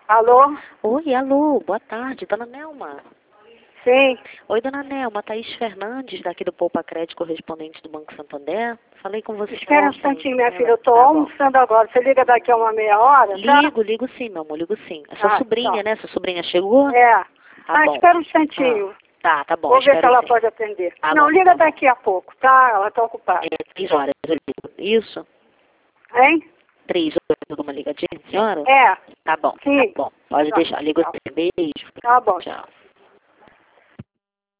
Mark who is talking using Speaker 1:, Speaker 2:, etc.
Speaker 1: Alô?
Speaker 2: Oi, alô, boa tarde, dona Nelma.
Speaker 1: Sim.
Speaker 2: Oi, dona Nelma, Thaís Fernandes, daqui do Poupa Crédito, correspondente do Banco Santander. Falei com você
Speaker 1: Espera um
Speaker 2: ontem.
Speaker 1: instantinho, minha filha. Eu tô
Speaker 2: Tá bom.
Speaker 1: almoçando agora. Você liga daqui a uma meia hora, tá?
Speaker 2: Ligo sim, meu amor, ligo sim. A sua
Speaker 1: Ah,
Speaker 2: sobrinha,
Speaker 1: tá.
Speaker 2: né? Sua sobrinha chegou?
Speaker 1: É.
Speaker 2: Tá bom.
Speaker 1: Espera um instantinho.
Speaker 2: Tá bom,
Speaker 1: Vou ver se
Speaker 2: espero
Speaker 1: ela
Speaker 2: sim.
Speaker 1: pode atender.
Speaker 2: Tá
Speaker 1: Não,
Speaker 2: bom,
Speaker 1: liga
Speaker 2: tá bom.
Speaker 1: daqui a pouco, tá? Ela tá ocupada.
Speaker 2: 3 horas eu ligo. Isso?
Speaker 1: Hein?
Speaker 2: 3 horas eu dou uma ligadinha, senhora?
Speaker 1: É.
Speaker 2: Tá bom,
Speaker 1: Sim.
Speaker 2: tá bom. Pode
Speaker 1: Tá.
Speaker 2: deixar, ligo
Speaker 1: Tchau.
Speaker 2: sim. Beijo.
Speaker 1: Tá bom.
Speaker 2: Tchau.